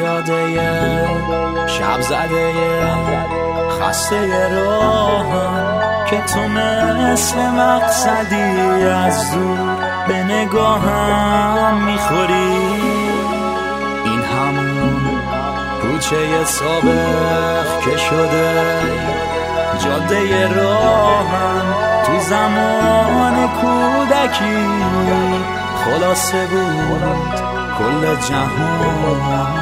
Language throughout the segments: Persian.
پیاده شب زده خسته راهم که تو مثل مقصدی از دور به نگاهم میخوری. این همون کوچه سابق که شده جاده راهم تو زمان کودکی خلاصه بود کل جهان.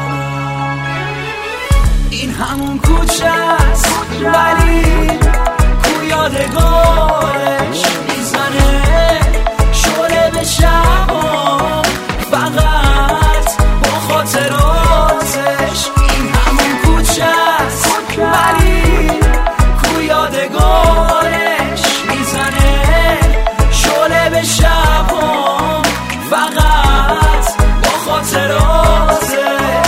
این همون کوچه است ولی کو یادگارش میزنه شوره به شبام فقط با خاطراتش. این همون کوچه است ولی کو یادگارش میزنه شوره به شبام فقط با خاطراتش.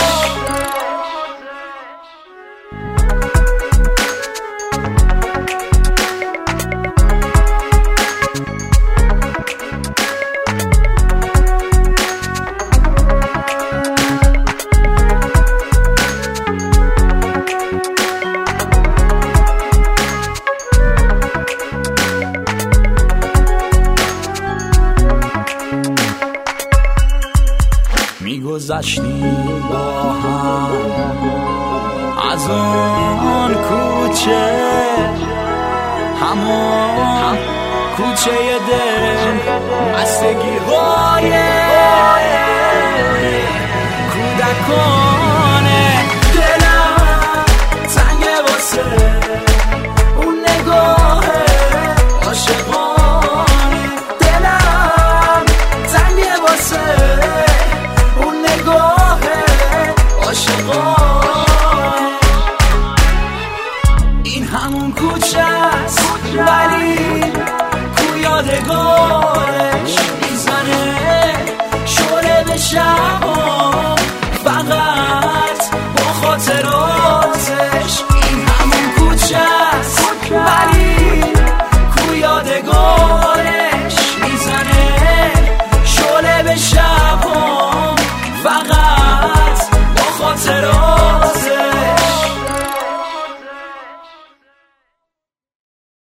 میگذشتیم با هم از اون کوچه، همون کوچه دل بستگی های کودکانه. دلم تنگه واسه اون نگاه عاشقانه، دلم تنگه واسه اون نگاه عاشقانه. این همون کوچه است ولی کو یادگارش میزنه شوره به شب